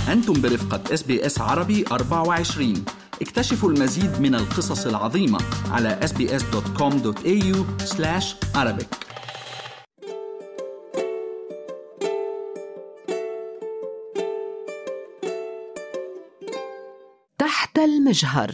أنتم برفقة SBS عربي 24. اكتشفوا المزيد من القصص العظيمة على sbs.com.au/arabic. تحت المجهر.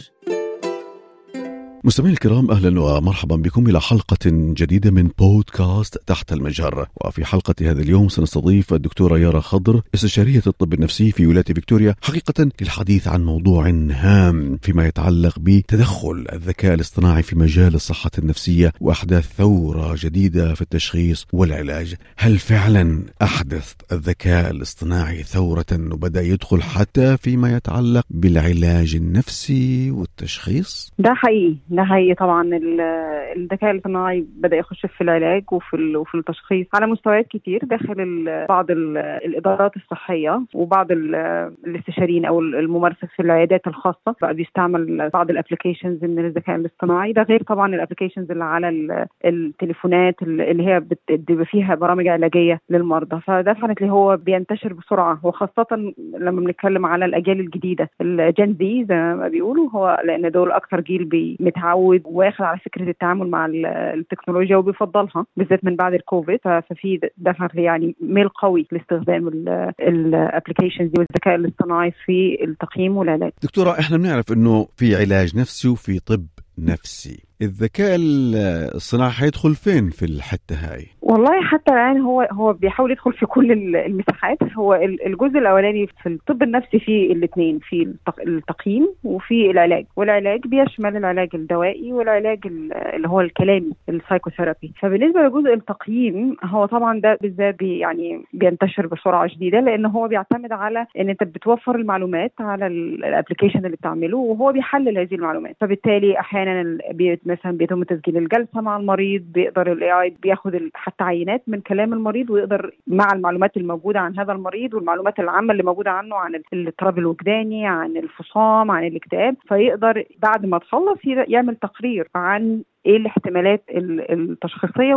مستمعي الكرام، أهلا ومرحبا بكم إلى حلقة جديدة من بودكاست تحت المجهر. وفي حلقة هذا اليوم سنستضيف الدكتورة يارا خضر، استشارية الطب النفسي في ولاية فيكتوريا، حقيقة للحديث عن موضوع هام فيما يتعلق بتدخل الذكاء الاصطناعي في مجال الصحة النفسية وأحداث ثورة جديدة في التشخيص والعلاج. هل فعلا أحدث الذكاء الاصطناعي ثورة وبدأ يدخل حتى فيما يتعلق بالعلاج النفسي والتشخيص؟ ده حقيقي طبعا الذكاء الاصطناعي بدأ يخش في العلاج وفي التشخيص على مستويات كتير داخل بعض الإدارات الصحية وبعض الاستشاريين أو الممارسة في العيادات الخاصة بقى بيستعمل بعض الابليكيشنز من الذكاء الاصطناعي. ده غير طبعا الابليكيشنز اللي على التليفونات اللي هي بيبقى فيها برامج علاجية للمرضى. فده فعلا اللي هو بينتشر بسرعة، وخاصة لما بنتكلم على الأجيال الجديدة الجين زي ما بيقولوا، هو لأن دول أكثر جيل متعود واخد على فكرة التعامل مع التكنولوجيا وبيفضلها بالذات من بعد الكوفيد. ففي دفع يعني ميل قوي لاستخدام الابليكيشنز دي والذكاء الاصطناعي في التقييم والعلاج. دكتورة، احنا بنعرف انه في علاج نفسي وفي طب نفسي، الذكاء الصناعي هيدخل فين في الحتة هاي؟ والله حتى الآن هو بيحاول يدخل في كل المساحات. هو الجزء الأولاني في الطب النفسي في الاثنين، في التقييم وفي العلاج. والعلاج بيشمل العلاج الدوائي والعلاج اللي هو الكلامي السايكوثيرابي. فبالنسبة لجزء التقييم، هو طبعا ده بالذات يعني بينتشر بسرعة شديدة، لأن هو بيعتمد على ان انت بتوفر المعلومات على الابليكيشن اللي بتعمله وهو بيحلل هذه المعلومات. فبالتالي احيانا مثلا بيتم تسجيل الجلسة مع المريض، بيقدر الاي بياخد حتى عينات من كلام المريض، ويقدر مع المعلومات الموجودة عن هذا المريض والمعلومات العامة اللي موجودة عنه، عن الاضطراب الوجداني، عن الفصام، عن الاكتئاب، فيقدر بعد ما تخلص يعمل تقرير عن ايه الاحتمالات التشخيصية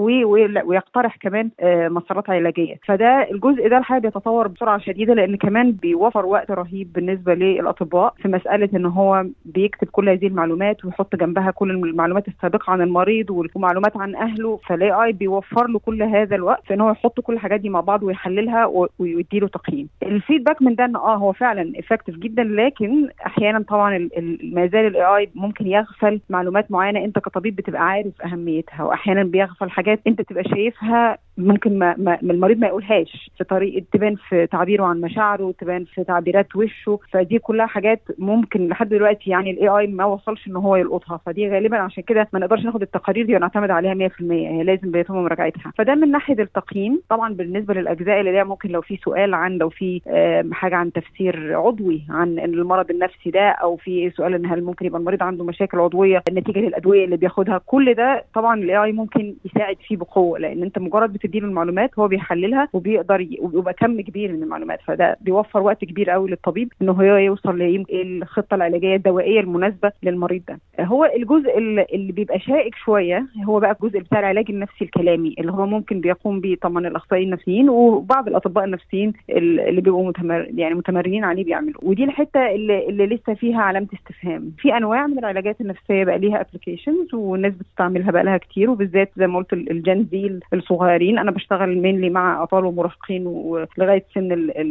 ويقترح كمان مسارات علاجية. فده الجزء ده الحقيقة بيتطور بسرعة شديدة، لان كمان بيوفر وقت رهيب بالنسبة للأطباء في مسألة ان هو بيكتب كل هذه المعلومات ويحط جنبها كل المعلومات السابقة عن المريض ومعلومات عن اهله. فالاي اي بيوفر له كل هذا الوقت في ان هو يحط كل الحاجات دي مع بعض ويحللها ويديله تقييم. الفيدباك من ده ان هو فعلا افكتيف جدا، لكن احيانا طبعا ما زال الاي اي ممكن يغفل معلومات معينة انت كطبيب بتبقى عارف أهميتها، وأحيانا بيغفل حاجات أنت تبقى شايفها ممكن ما المريض ما يقولهاش، في طريقة تبان في تعبيره عن مشاعره، تبان في تعبيرات وشه. فدي كلها حاجات ممكن لحد دلوقتي يعني الاي اي ما وصلش ان هو يلقطها. فدي غالبا عشان كده ما نقدرش ناخد التقارير دي ونعتمد عليها 100%، هي لازم بيتم مراجعتها. فده من ناحية التقييم. طبعا بالنسبة للأجزاء اللي ممكن لو في سؤال لو في حاجة عن تفسير عضوي عن المرض النفسي ده، او في سؤال ان هل ممكن يبقى المريض عنده مشاكل عضوية نتيجة للأدوية اللي بياخدها، كل ده طبعا الاي اي ممكن يساعد فيه بقوة، لان انت مجرد بتديله المعلومات هو بيحللها وبيقدر ويبقى كم كبير من المعلومات. فده بيوفر وقت كبير قوي للطبيب انه هو يوصل للخطة العلاجية الدوائية المناسبة للمريض ده. هو الجزء اللي بيبقى شائك شوية هو بقى الجزء بتاع العلاج النفسي الكلامي، اللي هو ممكن بيقوم به طبعا الاخصائيين النفسيين وبعض الاطباء النفسيين اللي بيبقوا متمرنين عليه بيعملوا. ودي الحتة اللي لسه فيها علامة استفهام. في انواع من العلاجات النفسية بقى ليها ابلكيشنز والناس بتستعملها بقى لها كتير، وبالذات زي ما قلت الجين زي الصغيرين. انا بشتغل مينلي مع اطفال ومراهقين ولغايه سن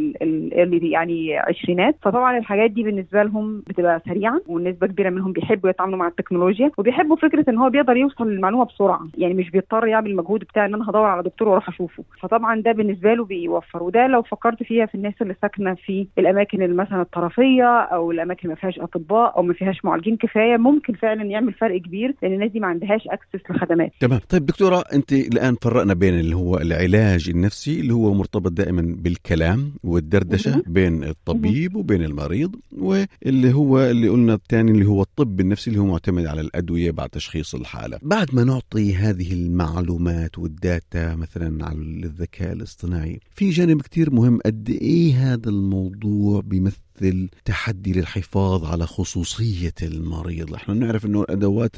اللي يعني عشرينات. فطبعا الحاجات دي بالنسبه لهم بتبقى سريعه، والنسبه كبيره منهم بيحبوا يتعاملوا مع التكنولوجيا وبيحبوا فكره ان هو بيقدر يوصل للمعلومه بسرعه، يعني مش بيضطر يعمل المجهود بتاع ان انا هدور على دكتور واروح اشوفه. فطبعا ده بالنسبه له بيوفر. وده لو فكرت فيها في الناس اللي ساكنه في الاماكن مثلا الطرفيه او الاماكن ما فيهاش اطباء او ما فيهاش معالجين كفايه، ممكن فعلا يعمل فرق كبير، لان الناس دي ما عندهاش اكسس لخدمات. تمام. طيب دكتورة، انت الان فرقنا بين اللي هو العلاج النفسي اللي هو مرتبط دائما بالكلام والدردشة بين الطبيب وبين المريض، واللي هو اللي قلنا الثاني اللي هو الطب النفسي اللي هو معتمد على الأدوية بعد تشخيص الحالة. بعد ما نعطي هذه المعلومات والداتا مثلا على الذكاء الاصطناعي، في جانب كتير مهم، قد ايه هذا الموضوع بيمثل تمثل تحدي للحفاظ على خصوصية المريض؟ احنا نعرف انه ادوات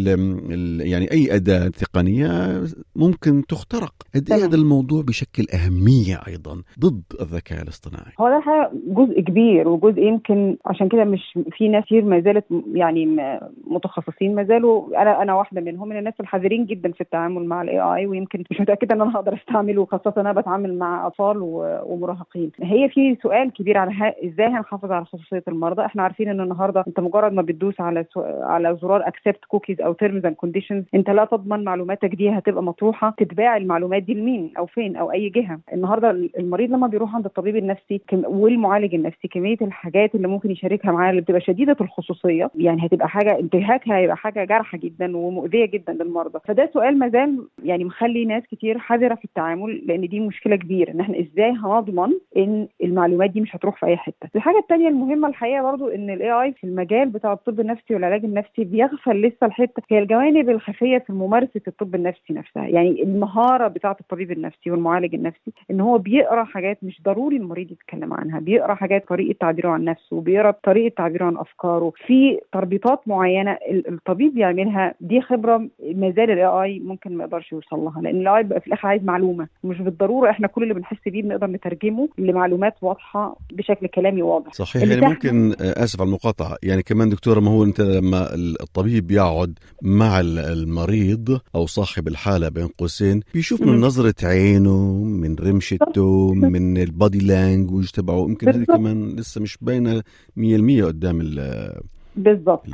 يعني اي اداة تقنية ممكن تخترق. قد ايه هذا الموضوع بشكل اهمية ايضا ضد الذكاء الاصطناعي؟ هو ده جزء كبير، وجزء يمكن عشان كده مش في ناس كتير ما زالت يعني متخصصين ما زالوا، انا واحده منهم، من الناس الحذرين جدا في التعامل مع الاي اي، ويمكن مش متاكده ان انا هقدر استعمله، خاصه انا بتعامل مع اطفال ومراهقين. هي في سؤال كبير على ازاي هنحافظ على خصوصيه المرضى. احنا عارفين ان النهارده انت مجرد ما بتدوس على زرار اكسبت كوكيز او تيرمز اند كونديشنز، انت لا تضمن معلوماتك دي هتبقى مطروحه، تتباع المعلومات دي لمين او فين او اي جهه. النهارده المريض لما بيروح عند الطبيب النفسي والمعالج النفسي، كميه الحاجات اللي ممكن يشاركها معاه اللي بتبقى شديده الخصوصيه، يعني هتبقى حاجه انتهاكها هيبقى حاجه جارحه جدا ومؤذيه جدا للمرضى. فده سؤال ما زال يعني مخلي ناس كتير حذره في التعامل، لان دي مشكله كبيره، ان احنا ازاي هنضمن ان المعلومات دي مش هتروح في اي حته. الحاجه الثانيه المهمه الحقيقه برضو ان الاي اي في المجال بتاع الطب النفسي والعلاج النفسي بيغفل لسه الحته هي الجوانب الخفيه في ممارسه الطب النفسي نفسها، يعني المهاره بتاعه الطبيب النفسي والمعالج النفسي ان هو بيقرا حاجات مش ضروري المريض يتكلم عنها، بيقرا حاجات طريقه تعبيره عن نفسه، بيقرا طريقه تعبيره عن افكاره، في تربيطات معينه الطبيب يعملها. دي خبره ما زال الاي اي ممكن ما يقدرش يوصل لها، لان الاي اي في الاخر عايز معلومه، مش بالضروره احنا كل اللي بنحس بيه بنقدر نترجمه لمعلومات واضحه بشكل كلامي واضح. صحيح. يعني ممكن اسف على المقاطعه، يعني كمان دكتوره، ما هو انت لما الطبيب يقعد مع المريض او صاحب الحاله بين قوسين بيشوف من نظره عينه، من رمشته، من البادي لانجوج تبعه، يمكن هذه كمان لسه مش باينه 100% قدام بالضبط.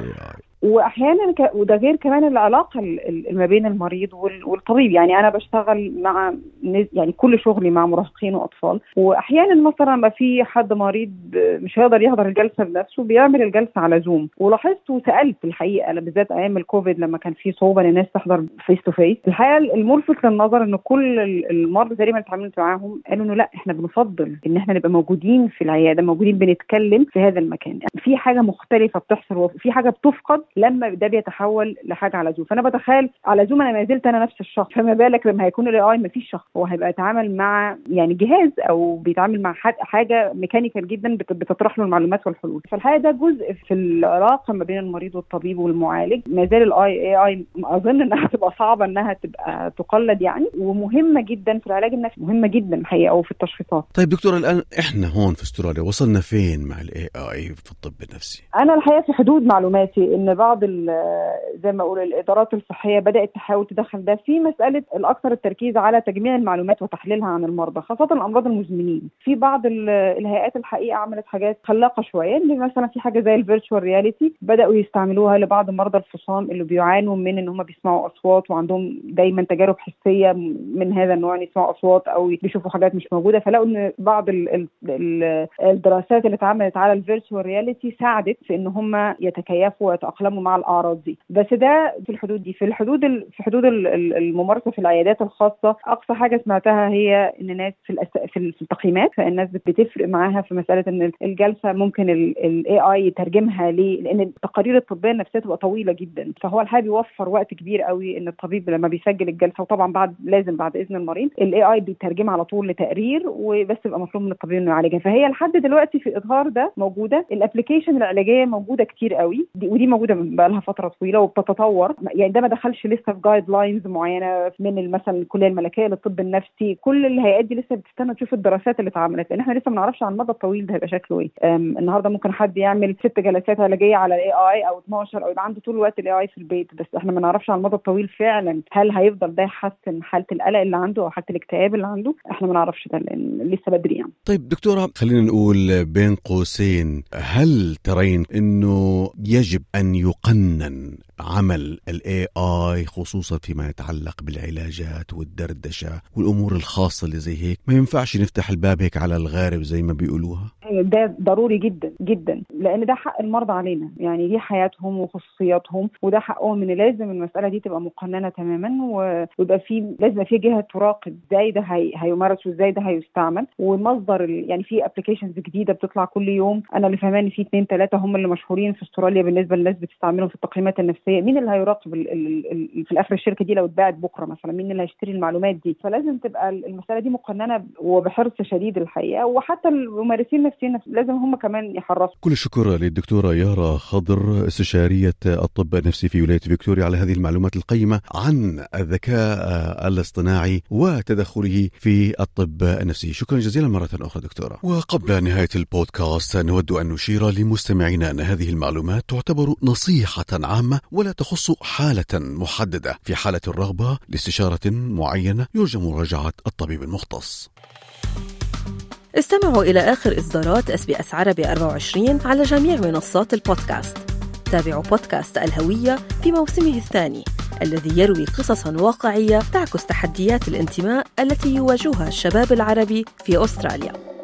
واحيانا وده غير كمان العلاقه ما بين المريض والطبيب. يعني انا بشتغل مع يعني كل شغلي مع مراهقين واطفال، واحيانا مثلا ما في حد مريض مش هيقدر يحضر الجلسه بنفسه بيعمل الجلسه على زوم. ولاحظت وسالت الحقيقه بالذات ايام الكوفيد لما كان في صعوبه للناس تحضر فيس تو فيس، الحقيقه الملفت للنظر ان كل المرضى تقريبا اللي اتعاملت معاهم قالوا انه لا، احنا بنفضل ان احنا نبقى موجودين في العياده، موجودين بنتكلم في هذا المكان. يعني في حاجه مختلفه بتحصل وفي حاجه بتفقد لما ده بيتحول لحاجه على زوم. فانا بتخيل على زوم انا ما زلت انا نفس الشخص، فما بالك لما هيكون الاي اي ما فيش شخص، هو هيبقى يتعامل مع يعني جهاز او بيتعامل مع حاجه ميكانيكال جدا بتطرح له المعلومات والحلول. فالحقيقه ده جزء في العلاقه ما بين المريض والطبيب والمعالج. ما زال الاي اي اظن انها تبقى صعبه انها تبقى تقلد يعني، ومهمه جدا في العلاج النفسي، مهمه جدا الحقيقه وفي التشخيصات. طيب دكتوره، الان احنا هون في استراليا وصلنا فين مع الاي اي في الطب النفسي؟ انا الحقيقه في حدود معلوماتي ان بعض زي ما اقول الادارات الصحيه بدات تحاول تدخل ده في مساله الاكثر التركيز على تجميع المعلومات وتحليلها عن المرضى، خاصه الامراض المزمنين. في بعض الهيئات الحقيقه عملت حاجات خلاقه شويه، ان مثلا في حاجه زي الفيرتشوال رياليتي بداوا يستعملوها لبعض مرضى الفصام اللي بيعانوا من ان هم بيسمعوا اصوات وعندهم دايما تجارب حسيه من هذا النوع، ان يسمعوا اصوات او بيشوفوا حاجات مش موجوده. فلقوا ان بعض الدراسات اللي اتعملت على الفيرتشوال رياليتي ساعدت في ان هم يتكيفوا ويتاقلموا مع الاعراض دي. بس ده في الحدود دي، في حدود الممارسه في العيادات الخاصه. اقصى حاجه سمعتها هي ان ناس في التقييمات، فالناس بتفرق معاها في مساله ان الجلسه ممكن الاي اي يترجمها لان التقارير الطبيه النفسيه تبقى طويله جدا، فهو الحقيقه بيوفر وقت كبير قوي ان الطبيب لما بيسجل الجلسه، وطبعا لازم بعد اذن المريض، الاي اي بيترجمها على طول لتقرير، وبس يبقى مطلوب من الطبيب انه يعالجها. فهي لحد دلوقتي في اطار ده موجوده. الابلكيشن العلاجيه موجوده كتير قوي، ودي موجوده بقى لها فتره طويله وبتتطور. يعني ده ما دخلش لسه في جايد لاينز معينه من مثلا الكليه الملكيه للطب النفسي. كل الهيئات دي لسه بتستنى تشوف الدراسات اللي اتعملت، لان احنا لسه ما نعرفش عن المدى الطويل ده هيبقى شكله ايه. النهارده ممكن حد يعمل 6 جلسات علاجيه على الاي اي او 12 او يبقى عنده طول الوقت الاي اي في البيت، بس احنا ما نعرفش عن المدى الطويل فعلا هل هيفضل ده يحسن حاله القلق اللي عنده او حاله الاكتئاب اللي عنده. احنا ما نعرفش ده لان لسه بدري يعني. طيب دكتوره، خلينا نقول بين قوسين، هل ترين انه يجب ان يقنن عمل الاي اي خصوصا فيما يتعلق بالعلاجات والدردشه والامور الخاصه اللي زي هيك؟ ما ينفعش نفتح الباب هيك على الغارب زي ما بيقولوها. ده ضروري جدا جدا، لان ده حق المرضى علينا، يعني دي حياتهم وخصوصياتهم وده حقهم، ان لازم المساله دي تبقى مقننه تماما، ويبقى لازم في جهه تراقب ازاي ده هيمارس وازاي ده هيستعمل. ومصدر يعني في ابلكيشنز جديده بتطلع كل يوم. انا اللي فهماني في 2-3 هم اللي مشهورين في استراليا بالنسبه للناس بتستعملهم في التقييمات النفسيه. مين اللي هيراقب في الاخر الشركه دي لو اتباعت بكره مثلا؟ مين اللي هيشتري المعلومات دي؟ فلازم تبقى المساله دي مقننه وبحرص شديد الحقيقه. وحتى الممارسين نفسنا لازم هم كمان يحرصوا. كل الشكر للدكتورة يارا خضر استشارية الطب النفسي في ولاية فيكتوريا على هذه المعلومات القيمة عن الذكاء الاصطناعي وتدخله في الطب النفسي. شكرا جزيلا مرة أخرى دكتورة. وقبل نهاية البودكاست نود أن نشير لمستمعينا أن هذه المعلومات تعتبر نصيحة عامة ولا تخص حالة محددة. في حالة الرغبة لاستشارة معينة يرجى مراجعة الطبيب المختص. استمعوا إلى آخر إصدارات SBS عربي 24 على جميع منصات البودكاست. تابعوا بودكاست الهوية في موسمه الثاني الذي يروي قصصاً واقعية تعكس تحديات الانتماء التي يواجهها الشباب العربي في أستراليا.